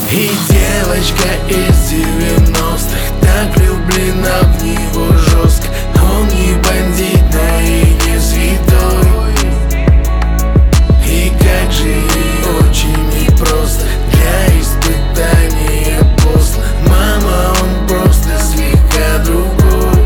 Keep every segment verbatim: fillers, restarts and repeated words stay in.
И девочка из девяностых так влюблена в него жестко. Он не бандит, но и не святой. И как же ей очень непросто, для испытания поздно. Мама, он просто слегка другой.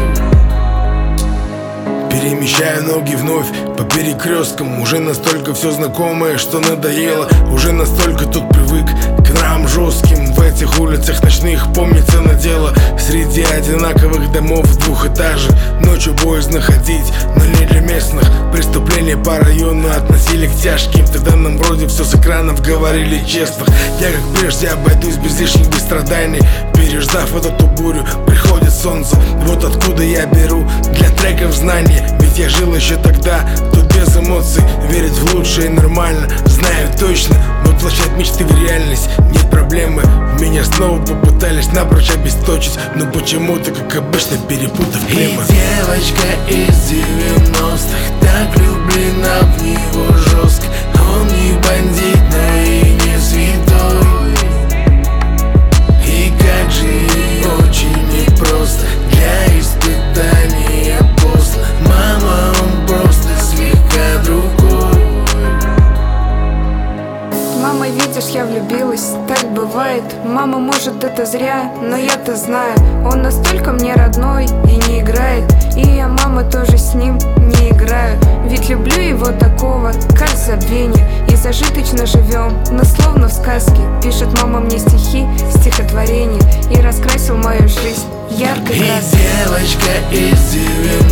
Перемещая ноги вновь по перекресткам, уже настолько все знакомое, что надоело. Уже настолько тут привык к нравам жестким. В этих улицах ночных помнится на дело. Среди одинаковых домов двухэтажек ночью боязно ходить, но не для местных. Преступления по району относили к тяжким. Тогда нам вроде все с экранов говорили честно. Я как прежде обойдусь без лишних страданий. Переждав эту бурю, приходит солнце. Вот откуда я беру для треков знания. Ведь я жил еще тогда, тут без эмоций. Верить в лучшее нормально, знаю точно. Воплощать мечты в реальность нет проблемы. Меня снова попытались напрочь обесточить, но почему-то, как обычно, перепутав клеммы. И девочка из девяностых так влюблена в него жестко. Он не бандит, но и не святой. И как же ей очень непросто, для испытания поздно. Мама, он просто слегка другой. Мама, видишь, я влюбилась, так бывает. Мама, может, это зря, но я-то знаю, он настолько мне родной и не играет. И я, мама, тоже с ним не играю. Ведь люблю его такого, как забвение. И зажиточно живем, но словно в сказке. Пишет мама мне стихи, стихотворения, и раскрасил мою жизнь яркой краской. И девочка из девяностых